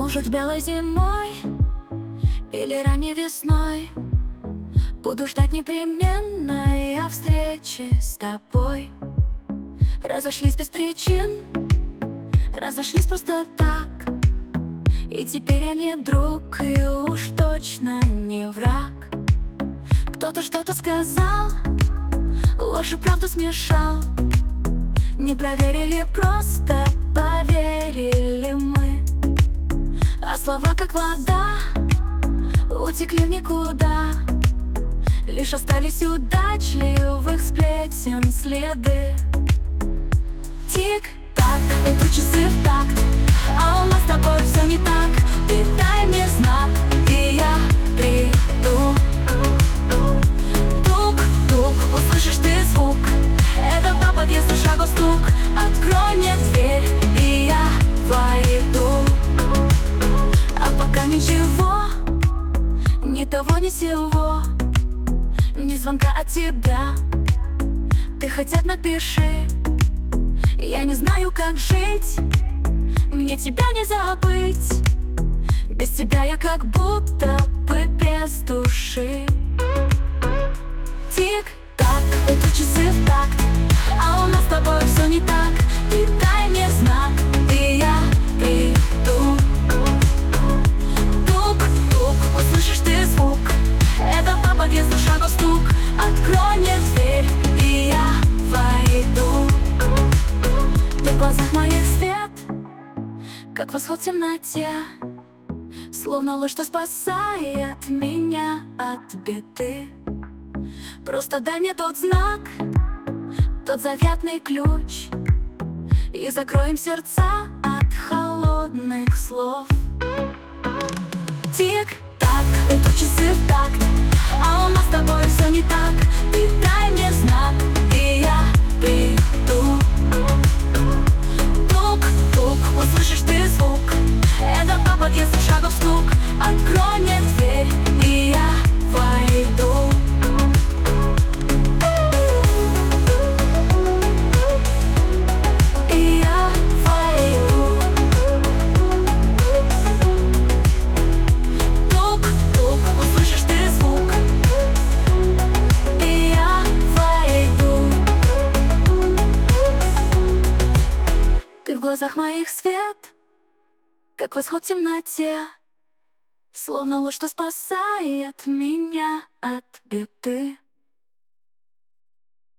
Может, белой зимой или ранней весной буду ждать непременно я встречи с тобой. Разошлись без причин, разошлись просто так. И теперь я не друг, и уж точно не враг. Кто-то что-то сказал, ложь и правду смешал. Не проверили, просто поверили мы. А слова, как вода, утекли в никуда. Лишь остались удачливых сплетен следы. Тик-так, идут часы в такт, а у нас с тобой все не так. Ты дай мне знак, и я приду. Тук-тук, услышишь ты звук, это по подъезду шагу стук. Открой мне дверь, и я войду. А пока ничего, ни того, ни сего, ни звонка от тебя. Ты хотя бы напиши, я не знаю, как жить, мне тебя не забыть. Без тебя я как будто бы без души. Тик-так, идут часы в такт, а у нас с тобой все не так. Ты дай мне знак, и я приду. Тук-тук, услышишь ты звук, это по подъезду шагу стук. Открой мне дверь, и я войду. Ты в глазах моих свет, как восход в темноте, словно луч, что спасает меня от беды. Просто дай мне тот знак, тот заветный ключ, и закроем сердца от холодных слов. Тик-так, идут часы в такт, а у нас с тобой все не так. Ты дай мне знак, и я приду. Тук-тук, услышишь ты звук, это по подъезду шагов стук. Открой мне дверь, и я войду. И я войду. Тук-тук, услышишь ты звук, и я войду. Ты в глазах моих свет, как восход в темноте, словно луч, что спасает меня от беды.